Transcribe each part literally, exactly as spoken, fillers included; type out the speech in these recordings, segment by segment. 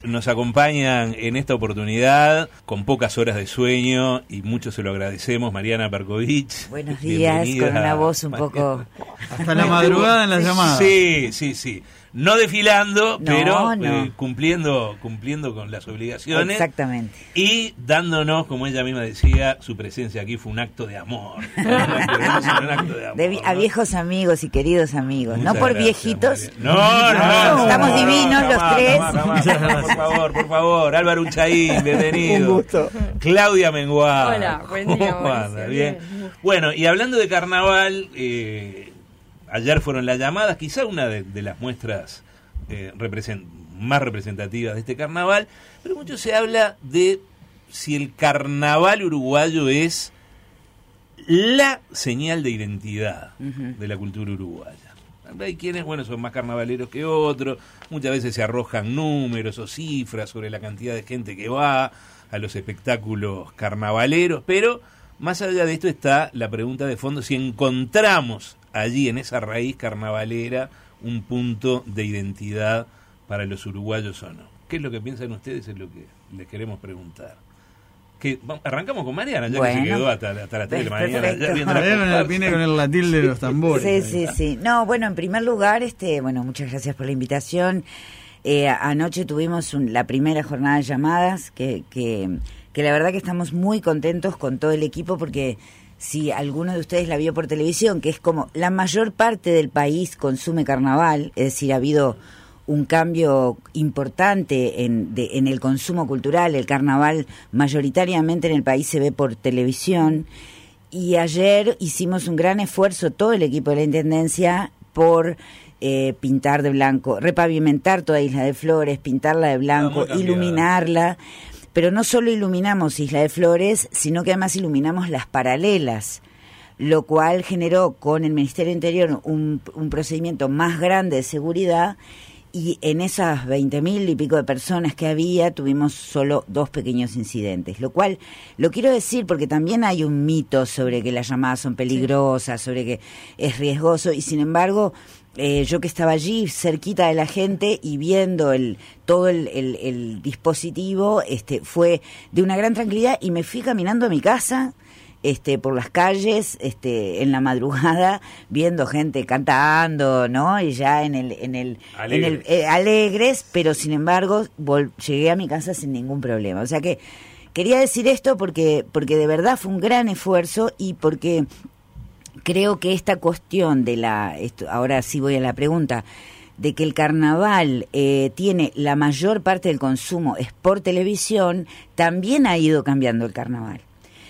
nos acompañan en esta oportunidad con pocas horas de sueño y mucho se lo agradecemos. Mariana Perkovich. Buenos días, con una voz un Mariana. poco... Hasta la madrugada en las llamadas. Sí, sí, sí. No desfilando, No, pero no. Eh, cumpliendo cumpliendo con las obligaciones. Exactamente. Y dándonos, como ella misma decía, su presencia aquí fue un acto de amor. Un acto de, un acto de amor, De vi- a ¿no? viejos amigos y queridos amigos, Muchas no por gracias, viejitos. Mariana. No, no, no. Estamos no, divinos no, los jamás, tres. jamás, jamás, por favor, por favor. Álvaro Uchaín, bienvenido. Un gusto. Claudia Menguá. Hola, buen día, ¿Cómo anda? Mauricio? Bien. Bien. Bueno, y hablando de carnaval, eh, ayer fueron las llamadas, quizá una de, de las muestras eh, represent- más representativas de este carnaval, pero mucho se habla de si el carnaval uruguayo es la señal de identidad Ujú. de la cultura uruguaya. Hay quienes, bueno, son más carnavaleros que otros, muchas veces se arrojan números o cifras sobre la cantidad de gente que va a los espectáculos carnavaleros, pero más allá de esto está la pregunta de fondo, si encontramos allí en esa raíz carnavalera un punto de identidad para los uruguayos o no. ¿Qué es lo que piensan ustedes? Es lo que les queremos preguntar. Que, vamos, arrancamos con Mariana, ya Bueno. que se quedó hasta, hasta las tres de la mañana. Perfecto. Ya viendo la Mariana comparsa. viene con el latil de los tambores. Sí, sí, sí. No, bueno, en primer lugar, este, bueno, muchas gracias por la invitación. Eh, anoche tuvimos un- la primera jornada de llamadas, que, que, que la verdad que estamos muy contentos con todo el equipo, porque si alguno de ustedes la vio por televisión, que es como la mayor parte del país consume carnaval, es decir, ha habido un cambio importante en, de, en el consumo cultural. El carnaval mayoritariamente en el país se ve por televisión, y ayer hicimos un gran esfuerzo, todo el equipo de la Intendencia, por eh, pintar de blanco, repavimentar toda Isla de Flores, pintarla de Ah, blanco, muy cambiada. iluminarla, pero no solo iluminamos Isla de Flores, sino que además iluminamos las paralelas, lo cual generó con el Ministerio del Interior un, un procedimiento más grande de seguridad, y en esas veinte mil y pico de personas que había tuvimos solo dos pequeños incidentes, lo cual lo quiero decir porque también hay un mito sobre que las llamadas son peligrosas, sobre que es riesgoso, y sin embargo eh, yo que estaba allí cerquita de la gente y viendo el todo el, el, el dispositivo, este fue de una gran tranquilidad, y me fui caminando a mi casa este por las calles este en la madrugada, viendo gente cantando, ¿no? Y ya en el en el Alegres. en el eh, alegres, pero sin embargo vol- llegué a mi casa sin ningún problema. O sea que quería decir esto porque porque de verdad fue un gran esfuerzo, y porque creo que esta cuestión de la esto, ahora sí voy a la pregunta, de que el carnaval eh, tiene la mayor parte del consumo es por televisión, también ha ido cambiando el carnaval.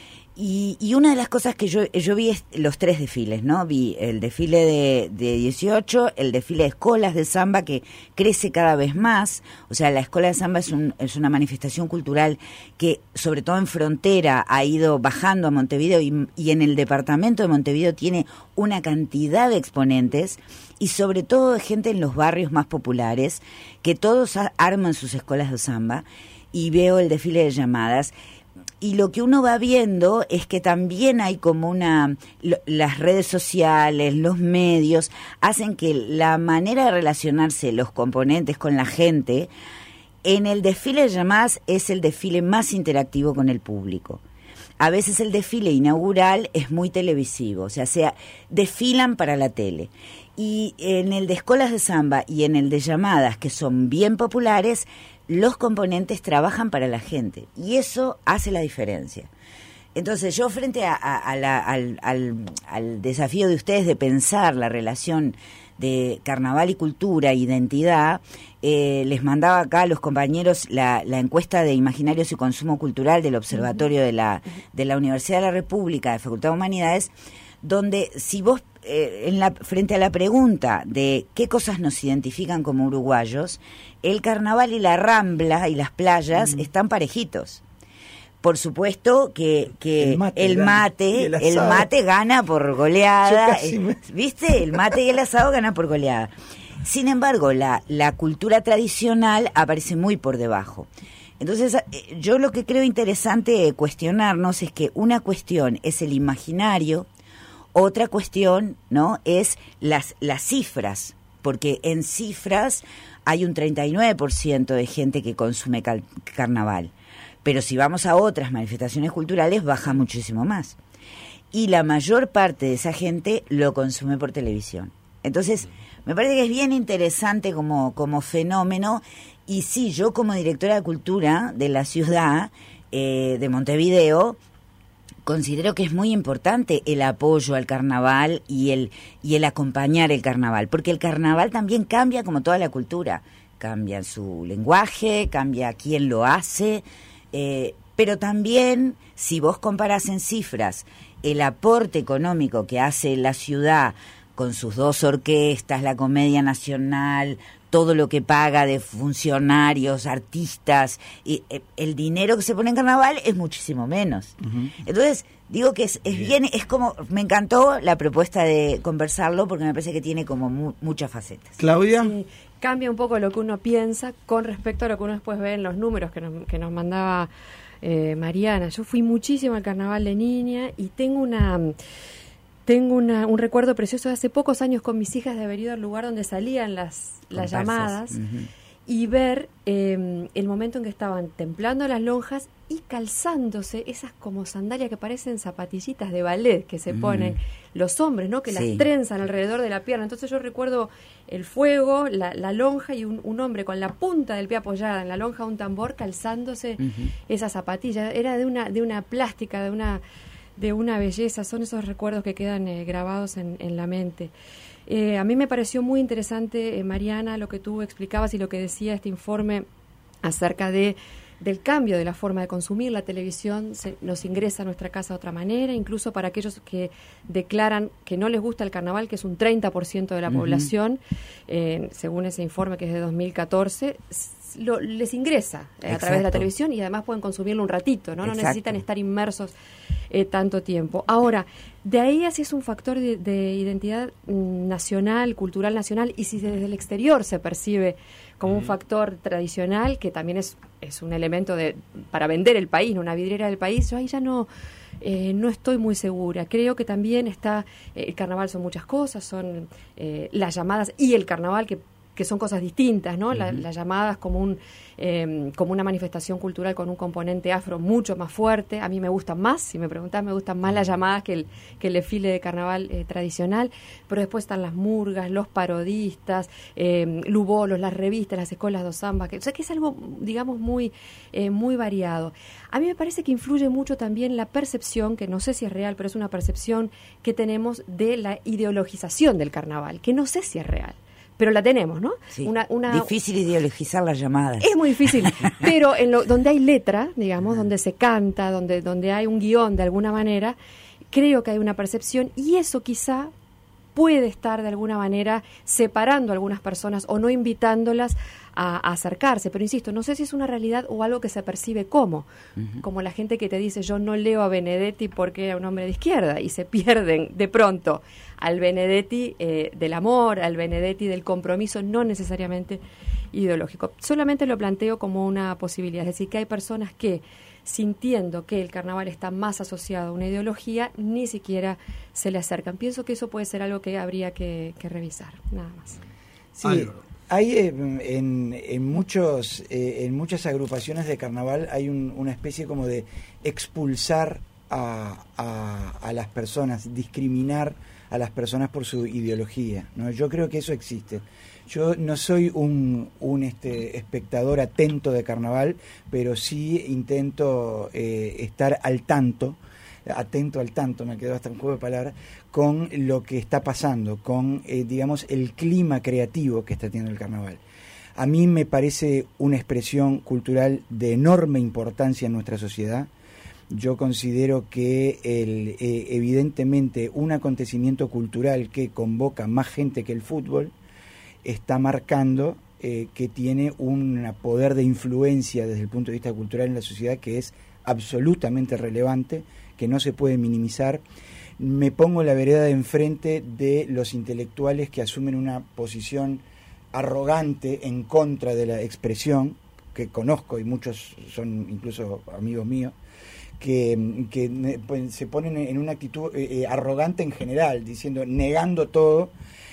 Y, y una de las cosas que yo yo vi es los tres desfiles, ¿no? Vi el desfile de, de dieciocho, el desfile de escolas de samba, que crece cada vez más. O sea, la escuela de samba es, un, es una manifestación cultural que, sobre todo en frontera, ha ido bajando a Montevideo, y, y en el departamento de Montevideo tiene una cantidad de exponentes, y sobre todo de gente en los barrios más populares, que todos a- arman sus escuelas de samba, y veo el desfile de llamadas. Y lo que uno va viendo es que también hay como una... lo- las redes sociales, los medios, hacen que la manera de relacionarse los componentes con la gente, en el desfile de llamadas es el desfile más interactivo con el público. A veces el desfile inaugural es muy televisivo, o sea, sea desfilan para la tele. Y en el de escuelas de samba y en el de llamadas, que son bien populares, los componentes trabajan para la gente, y eso hace la diferencia. Entonces yo, frente a, a, a la, al, al, al desafío de ustedes de pensar la relación de carnaval y cultura, identidad, eh, les mandaba acá a los compañeros la, la encuesta de Imaginarios y Consumo Cultural del Observatorio de la, de la Universidad de la República, de Facultad de Humanidades, donde si vos, eh, en la, frente a la pregunta de qué cosas nos identifican como uruguayos, el carnaval y la rambla y las playas mm. están parejitos. Por supuesto que, que el mate, el, mate el, el mate gana por goleada, me... ¿viste? El mate y el asado gana por goleada. Sin embargo, la, la cultura tradicional aparece muy por debajo. Entonces, yo lo que creo interesante cuestionarnos es que una cuestión es el imaginario, otra cuestión, ¿no?, es las, las cifras, porque en cifras hay un treinta y nueve por ciento de gente que consume cal- carnaval. Pero si vamos a otras manifestaciones culturales, baja muchísimo más. Y la mayor parte de esa gente lo consume por televisión. Entonces, me parece que es bien interesante como, como fenómeno. Y sí, yo como directora de cultura de la ciudad eh, de Montevideo, considero que es muy importante el apoyo al carnaval y el, y el acompañar el carnaval. Porque el carnaval también cambia como toda la cultura. Cambia su lenguaje, cambia quién lo hace. Eh, pero también, si vos comparás en cifras el aporte económico que hace la ciudad con sus dos orquestas, la Comedia Nacional, todo lo que paga de funcionarios, artistas, y eh, el dinero que se pone en carnaval es muchísimo menos. Uh-huh. Entonces, digo que es, es bien, es como, me encantó la propuesta de conversarlo porque me parece que tiene como mu- muchas facetas. Claudia. Sí, cambia un poco lo que uno piensa con respecto a lo que uno después ve en los números que nos, que nos mandaba eh, Mariana. Yo fui muchísimo al carnaval de niña y tengo una... Tengo una, un recuerdo precioso de hace pocos años con mis hijas de haber ido al lugar donde salían las, las llamadas uh-huh. y ver eh, el momento en que estaban templando las lonjas y calzándose esas como sandalias que parecen zapatillitas de ballet que se uh-huh. ponen los hombres, ¿no? Que sí. las trenzan alrededor de la pierna. Entonces yo recuerdo el fuego, la, la lonja y un, un hombre con la punta del pie apoyada en la lonja de un tambor calzándose uh-huh. esas zapatillas. Era de una, de una plástica, de una... de una belleza, son esos recuerdos que quedan eh, grabados en, en la mente. Eh, a mí me pareció muy interesante, eh, Mariana, lo que tú explicabas y lo que decía este informe acerca de del cambio de la forma de consumir la televisión. Se, nos ingresa a nuestra casa de otra manera, incluso para aquellos que declaran que no les gusta el carnaval, que es un treinta por ciento de la uh-huh. población, eh, según ese informe que es de dos mil catorce, lo, les ingresa eh, a través de la televisión y además pueden consumirlo un ratito, ¿no? No necesitan estar inmersos eh, tanto tiempo. Ahora, de ahí así es un factor de, de identidad nacional, cultural nacional, y si desde el exterior se percibe como un factor tradicional, que también es, es un elemento de para vender el país, una vidriera del país, yo ahí ya no... Eh, no estoy muy segura. Creo que también está, eh, el carnaval son muchas cosas, son eh, las llamadas y el carnaval, que, que son cosas distintas, ¿no? Uh-huh. La, las llamadas como un eh, como una manifestación cultural con un componente afro mucho más fuerte. A mí me gustan más, si me preguntas, me gustan más las llamadas que el, que el desfile de carnaval eh, tradicional, pero después están las murgas, los parodistas, eh, lubolos, las revistas, las escuelas de samba, que, o sea que es algo, digamos, muy, eh, muy variado. A mí me parece que influye mucho también la percepción, que no sé si es real, pero es una percepción que tenemos de la ideologización del carnaval, que no sé si es real, pero la tenemos, ¿no? Sí. Una, una, difícil ideologizar las llamadas. Es muy difícil, pero en lo, donde hay letra, digamos, donde se canta, donde, donde hay un guión de alguna manera, creo que hay una percepción, y eso quizá puede estar de alguna manera separando a algunas personas o no invitándolas a, a acercarse, pero insisto, no sé si es una realidad o algo que se percibe como, uh-huh. como la gente que te dice yo no leo a Benedetti porque era un hombre de izquierda, y se pierden de pronto al Benedetti eh, del amor, al Benedetti del compromiso, no necesariamente ideológico. Solamente lo planteo como una posibilidad, es decir, que hay personas que, sintiendo que el carnaval está más asociado a una ideología, ni siquiera se le acercan. Pienso que eso puede ser algo que habría que, que revisar, nada más. Sí, hay eh, en, en muchos eh, en muchas agrupaciones de carnaval hay un, una especie como de expulsar a, a, a las personas, discriminar a las personas por su ideología, ¿no? Yo creo que eso existe. Yo no soy un, un este, espectador atento de carnaval, pero sí intento eh, estar al tanto, atento al tanto, me quedó hasta un juego de palabras, con lo que está pasando, con, eh, digamos, el clima creativo que está teniendo el carnaval. A mí me parece una expresión cultural de enorme importancia en nuestra sociedad. Yo considero que el, eh, evidentemente un acontecimiento cultural que convoca más gente que el fútbol está marcando eh, que tiene un poder de influencia desde el punto de vista cultural en la sociedad que es absolutamente relevante, que no se puede minimizar. Me pongo en la vereda de enfrente de los intelectuales que asumen una posición arrogante en contra de la expresión, que conozco y muchos son incluso amigos míos, que, que pues, se ponen en una actitud eh, arrogante en general, diciendo, negando todo,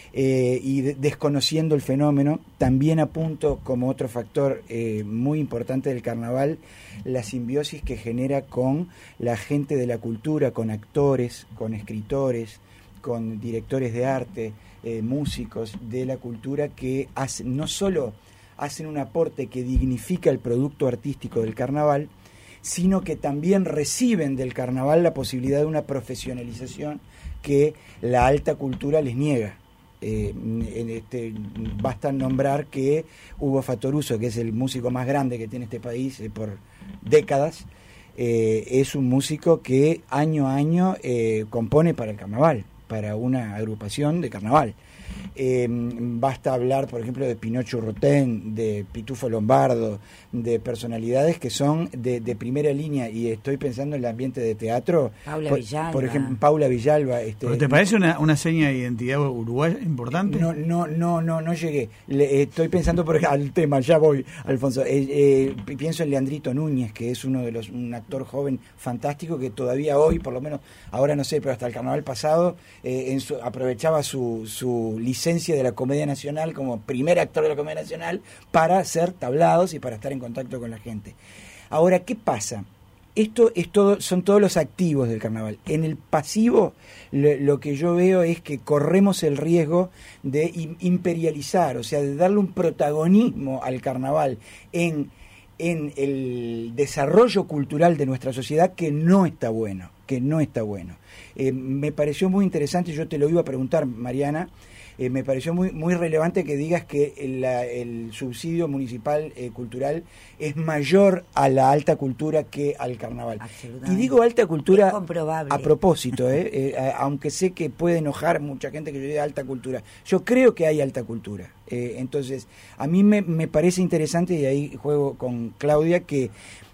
eh, y de, desconociendo el fenómeno. También apunto como otro factor eh, muy importante del carnaval la simbiosis que genera con la gente de la cultura, con actores, con escritores, con directores de arte, eh, músicos de la cultura, que hacen, no solo hacen un aporte que dignifica el producto artístico del carnaval, sino que también reciben del carnaval la posibilidad de una profesionalización que la alta cultura les niega. Eh, en este, basta nombrar que Hugo Fattoruso, que es el músico más grande que tiene este país eh, por décadas, eh, es un músico que año a año eh, compone para el carnaval, para una agrupación de carnaval. Eh, basta hablar, por ejemplo, de Pinocho Urrutén, de Pitufo Lombardo, de personalidades que son de, de primera línea, y estoy pensando en el ambiente de teatro. Paula por, Villalba. Por ejemplo, Paula Villalba. Este, ¿Pero te parece una, una seña de identidad uruguaya importante? No, no, no, no, no llegué. Le, estoy pensando por al tema, ya voy, Alfonso. Eh, eh, pienso en Leandrito Núñez, que es uno de los, un actor joven fantástico que todavía hoy, por lo menos, ahora no sé, pero hasta el carnaval pasado, eh, en su, aprovechaba su, su licencia de la Comedia Nacional como primer actor de la Comedia Nacional para hacer tablados y para estar en contacto con la gente. Ahora, ¿qué pasa? Esto es todo, son todos los activos del carnaval. En el pasivo, lo, lo que yo veo es que corremos el riesgo de imperializar, o sea, de darle un protagonismo al carnaval en, en el desarrollo cultural de nuestra sociedad que no está bueno, que no está bueno. Eh, me pareció muy interesante, yo te lo iba a preguntar, Mariana. Eh, me pareció muy muy relevante que digas que el, la, el subsidio municipal eh, cultural es mayor a la alta cultura que al carnaval. Y digo alta cultura a propósito, eh, eh, a, aunque sé que puede enojar mucha gente que yo diga alta cultura. Yo creo que hay alta cultura. Eh, entonces, a mí me, me parece interesante, y ahí juego con Claudia, que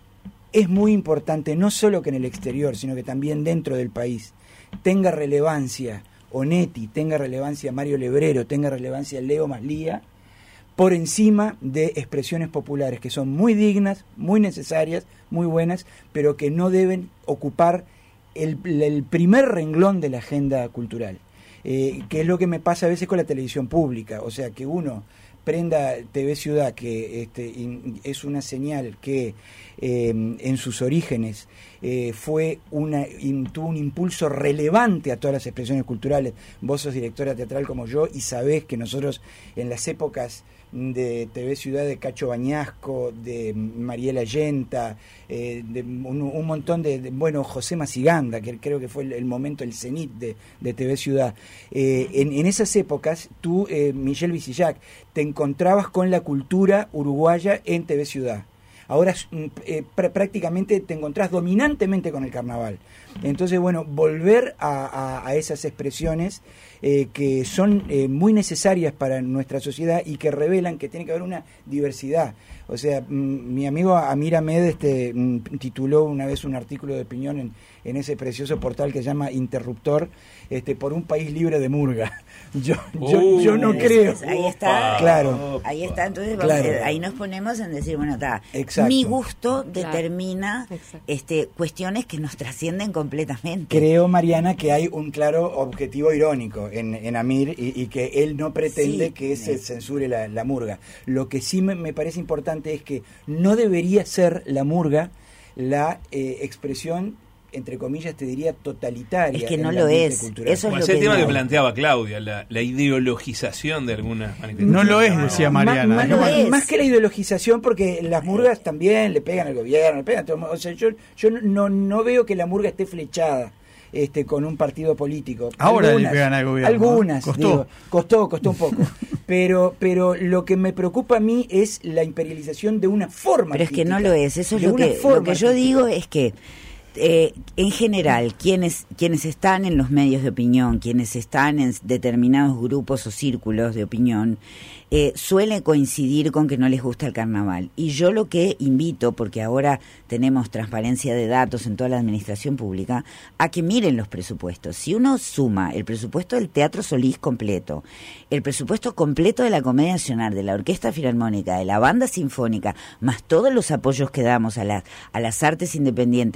es muy importante no solo que en el exterior, sino que también dentro del país tenga relevancia Onetti, tenga relevancia Mario Lebrero, tenga relevancia Leo Maslía, por encima de expresiones populares que son muy dignas, muy necesarias, muy buenas, pero que no deben ocupar el, el primer renglón de la agenda cultural, eh, que es lo que me pasa a veces con la televisión pública. O sea, que uno prenda T V Ciudad, que este, in, es una señal que eh, en sus orígenes eh, fue una in, tuvo un impulso relevante a todas las expresiones culturales. Vos sos directora teatral como yo y sabés que nosotros en las épocas de T V Ciudad de Cacho Bañasco, de Mariela Yenta, eh, de un, un montón de, de, bueno, José Maciganda, que creo que fue el, el momento, el cenit de, de T V Ciudad. Eh, en, en esas épocas, tú, eh, Michelle Visillac, te encontrabas con la cultura uruguaya en T V Ciudad. Ahora eh, pr- prácticamente te encontrás dominantemente con el carnaval. Entonces, bueno, volver a, a, a esas expresiones eh, que son eh, muy necesarias para nuestra sociedad y que revelan que tiene que haber una diversidad. O sea, m- mi amigo Amir Ahmed este, m- tituló una vez un artículo de opinión en, en ese precioso portal que se llama Interruptor, este, por un país libre de murga. Yo, yo, uh, yo no creo. Ahí está. Claro. Ahí está. Entonces, vamos, claro. ahí nos ponemos en decir, bueno, está. Mi gusto determina claro. este, cuestiones que nos trascienden completamente. Creo, Mariana, que hay un claro objetivo irónico en, en Amir y, y que él no pretende sí, que se censure la, la murga. Lo que sí me, me parece importante es que no debería ser la murga la eh, expresión, entre comillas, te diría totalitaria. Es que no lo es. Cultural. Eso es bueno, lo ese que tema no. que planteaba Claudia, la, la ideologización de algunas manifestaciones. No lo es, decía Mariana. Más, no más, es. más que la ideologización, porque las murgas también le pegan al gobierno, le pegan. O sea, yo, yo no, no veo que la murga esté flechada este, con un partido político. Ahora algunas, le pegan al gobierno. Algunas. ¿Costó? Digo, costó, costó un poco. pero, pero lo que me preocupa a mí es la imperialización de una forma. Pero artística, es que no lo es. Eso es lo que, lo que yo digo es que Eh, en general, quienes quienes están en los medios de opinión, quienes están en determinados grupos o círculos de opinión, eh, suele coincidir con que no les gusta el carnaval. Y yo lo que invito, porque ahora tenemos transparencia de datos en toda la administración pública, a que miren los presupuestos. Si uno suma el presupuesto del Teatro Solís completo, el presupuesto completo de la Comedia Nacional, de la Orquesta Filarmónica, de la Banda Sinfónica, más todos los apoyos que damos a, la, a las artes independientes, más todo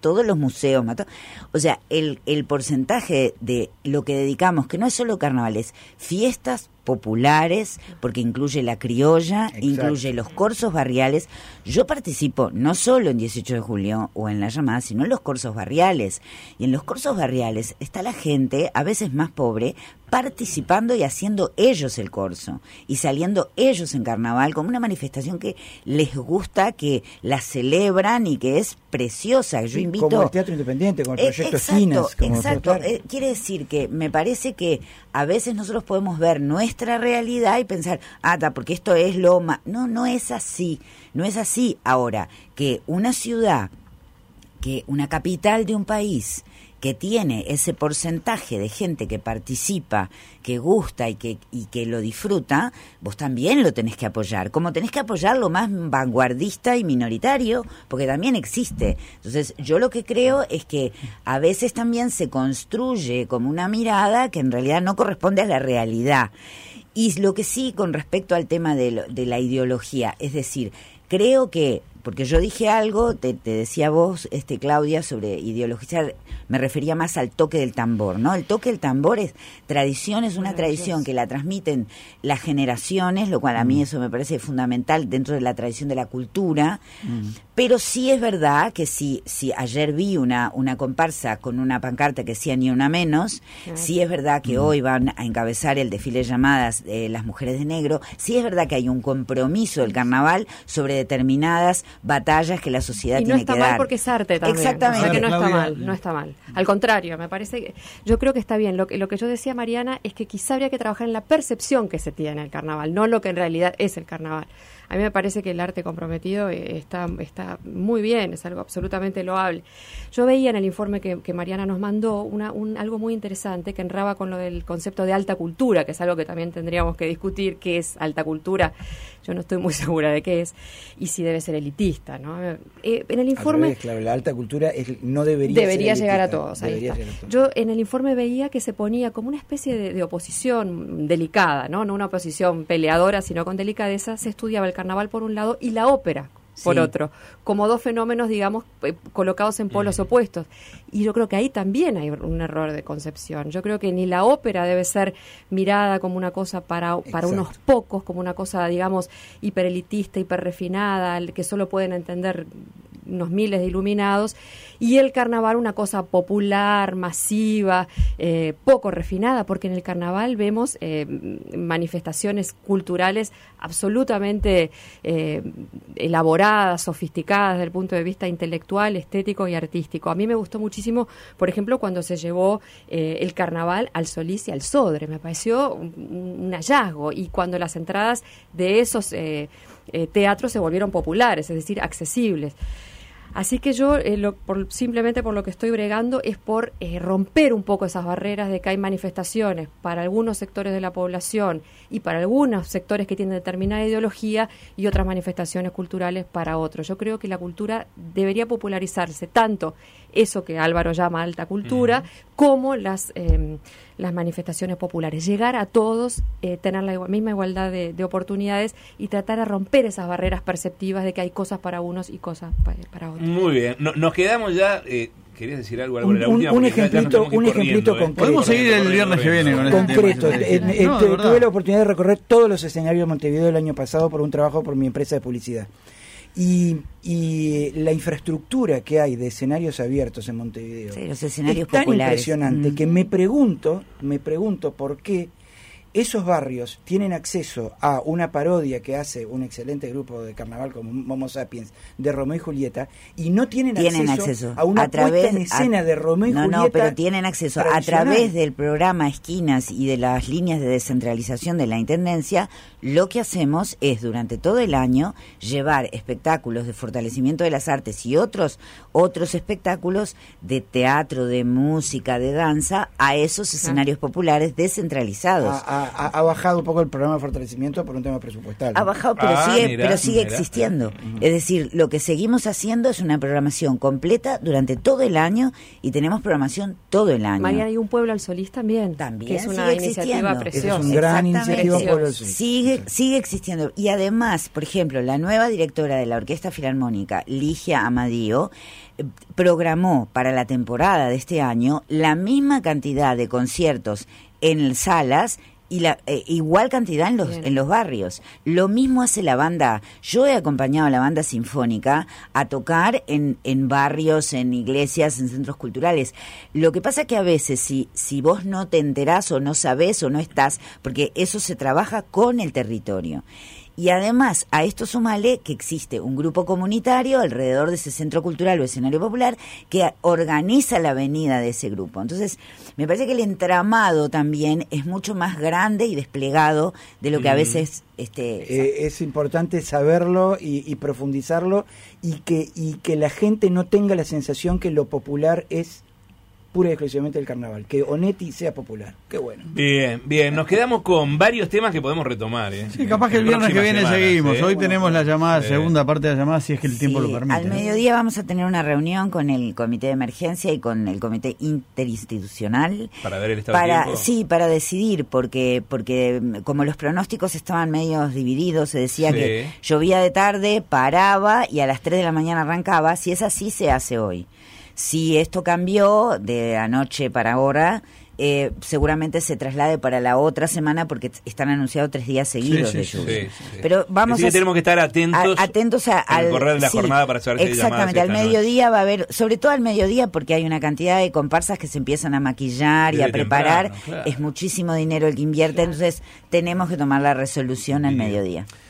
todos los museos, más todo. O sea, el, el porcentaje de lo que dedicamos, que no es solo carnavales, fiestas populares, porque incluye la criolla, Exacto. incluye los corsos barriales. Yo participo no solo en dieciocho de julio o en la llamada, sino en los corsos barriales. Y en los corsos barriales está la gente, a veces más pobre, participando y haciendo ellos el corso y saliendo ellos en carnaval como una manifestación que les gusta, que la celebran y que es preciosa. Yo invito como el Teatro Independiente, como el Proyecto eh, exacto, Esquinas. Como exacto. Eh, quiere decir que me parece que a veces nosotros podemos ver nuestra realidad y pensar, ah, ta, porque esto es lo más. No, no es así. No es así. Ahora, que una ciudad, que una capital de un país que tiene ese porcentaje de gente que participa, que gusta y que y que lo disfruta, vos también lo tenés que apoyar, como tenés que apoyar lo más vanguardista y minoritario, porque también existe. Entonces, yo lo que creo es que a veces también se construye como una mirada que en realidad no corresponde a la realidad. Y lo que sí, con respecto al tema de, lo, de la ideología, es decir, creo que, porque yo dije algo, te, te decía vos, este Claudia, sobre ideologizar, me refería más al toque del tambor, ¿no? El toque del tambor es tradición, es una tradición que la transmiten las generaciones, lo cual a mí eso me parece fundamental dentro de la tradición de la cultura, mm. pero sí es verdad que si, si ayer vi una, una comparsa con una pancarta que decía ni una menos, claro. sí es verdad que mm. hoy van a encabezar el desfile de llamadas eh, las mujeres de negro, sí es verdad que hay un compromiso del carnaval sobre determinadas batallas que la sociedad y tiene no está que mal dar. porque es arte también. Exactamente. O sea que no Claudia, está mal, no está mal. Al contrario, me parece que yo creo que está bien. Lo que, lo que yo decía, Mariana, es que quizá habría que trabajar en la percepción que se tiene del carnaval, no lo que en realidad es el carnaval. A mí me parece que el arte comprometido está, está muy bien, es algo absolutamente loable. Yo veía en el informe que, que Mariana nos mandó una, un, algo muy interesante que enraba con lo del concepto de alta cultura, que es algo que también tendríamos que discutir, qué es alta cultura. Yo no estoy muy segura de qué es y si debe ser elitista, ¿no? Eh, en el informe... Al revés, claro, la alta cultura es, no debería Debería ser llegar elitista, a todos, ahí debería está. llegar a todos. Yo en el informe veía que se ponía como una especie de, de oposición delicada, ¿no? No una oposición peleadora, sino con delicadeza. Se estudiaba el carnaval por un lado y la ópera por sí. otro, como dos fenómenos, digamos, eh, colocados en polos mm. opuestos. Y yo creo que ahí también hay un error de concepción. Yo creo que ni la ópera debe ser mirada como una cosa para, para unos pocos, como una cosa, digamos, hiperelitista, hiperrefinada, que solo pueden entender unos miles de iluminados, y el carnaval una cosa popular, masiva, eh, poco refinada, porque en el carnaval vemos eh, manifestaciones culturales absolutamente eh, elaboradas, sofisticadas desde el punto de vista intelectual, estético y artístico. A mí me gustó muchísimo, por ejemplo, cuando se llevó eh, el carnaval al Solís y al Sodre, me pareció un, un hallazgo, y cuando las entradas de esos eh, eh, teatros se volvieron populares, es decir, accesibles. Así que yo, eh, lo, por, simplemente por lo que estoy bregando, es por eh, romper un poco esas barreras de que hay manifestaciones para algunos sectores de la población y para algunos sectores que tienen determinada ideología y otras manifestaciones culturales para otros. Yo creo que la cultura debería popularizarse, tanto eso que Álvaro llama alta cultura, uh-huh. como las eh, las manifestaciones populares. Llegar a todos, eh, tener la igual, misma igualdad de, de oportunidades y tratar de romper esas barreras perceptivas de que hay cosas para unos y cosas pa, para otros. Muy bien. No, nos quedamos ya... Eh, ¿Querías decir algo? algo un, la última, un ejemplito, un ejemplito concreto. Podemos seguir el viernes que viene con el concreto. tema. En, en, no, tuve la oportunidad de recorrer todos los escenarios de Montevideo el año pasado por un trabajo por mi empresa de publicidad. Y, y la infraestructura que hay de escenarios abiertos en Montevideo sí, los escenarios es tan populares. impresionante mm. que me pregunto, me pregunto por qué esos barrios tienen acceso a una parodia que hace un excelente grupo de carnaval como Homo Sapiens de Romeo y Julieta y no tienen, tienen acceso, acceso a una a través, puesta en escena a, de Romeo y no, Julieta. No, pero tienen acceso a través del programa Esquinas y de las líneas de descentralización de la Intendencia. Lo que hacemos es durante todo el año llevar espectáculos de fortalecimiento de las artes y otros otros espectáculos de teatro, de música, de danza a esos escenarios ah. populares descentralizados. A, ha, ha, ha bajado un poco el programa de fortalecimiento por un tema presupuestal. Ha bajado, pero Ah, sigue, mirá, pero sigue mirá. existiendo. Uh-huh. Es decir, lo que seguimos haciendo es una programación completa durante todo el año y tenemos programación todo el año. Mariana, hay un pueblo al Solís también, También que es una sigue iniciativa existiendo. preciosa. Es un gran Exactamente. iniciativa Pueblo del Solís. Sigue, Sí. sigue existiendo. Y además, por ejemplo, la nueva directora de la Orquesta Filarmónica, Ligia Amadío, eh, programó para la temporada de este año la misma cantidad de conciertos en salas y la eh, igual cantidad en los Bien. en los barrios. Lo mismo hace la banda. Yo he acompañado a la banda sinfónica a tocar en, en barrios, en iglesias, en centros culturales. Lo que pasa que a veces si si vos no te enterás o no sabés o no estás, porque eso se trabaja con el territorio. Y además, a esto sumale que existe un grupo comunitario alrededor de ese centro cultural o escenario popular que organiza la venida de ese grupo. Entonces, me parece que el entramado también es mucho más grande y desplegado de lo que a veces... este Eh, es importante saberlo y, y profundizarlo y que, y que la gente no tenga la sensación que lo popular es pura y exclusivamente el carnaval, que Onetti sea popular. Qué bueno. Bien, bien, nos quedamos con varios temas que podemos retomar. ¿eh? Sí, capaz que el viernes que Próximas viene semanas, seguimos. ¿eh? Hoy tenemos la llamada, Sí. segunda parte de la llamada, si es que el tiempo Sí, lo permite. al ¿no? mediodía vamos a tener una reunión con el comité de emergencia y con el comité interinstitucional Para ver el estado para de tiempo. sí para decidir porque porque mm, como los pronósticos estaban medio divididos, se decía Sí. que llovía de tarde, paraba y a las tres de la mañana arrancaba. Si es así, se hace hoy. Si esto cambió de anoche para ahora, eh, seguramente se traslade para la otra semana porque t- están anunciados tres días seguidos Sí, de sí, lluvia. Sí, sí, sí. Pero vamos Así que a tenemos que estar atentos, a- atentos a- al al correr de la sí, jornada para saber si hay llamadas exactamente, al esta noche. mediodía va a haber, sobre todo al mediodía porque hay una cantidad de comparsas que se empiezan a maquillar y Desde a preparar, temprano, claro. es muchísimo dinero el que invierte, entonces tenemos que tomar la resolución al Bien. mediodía.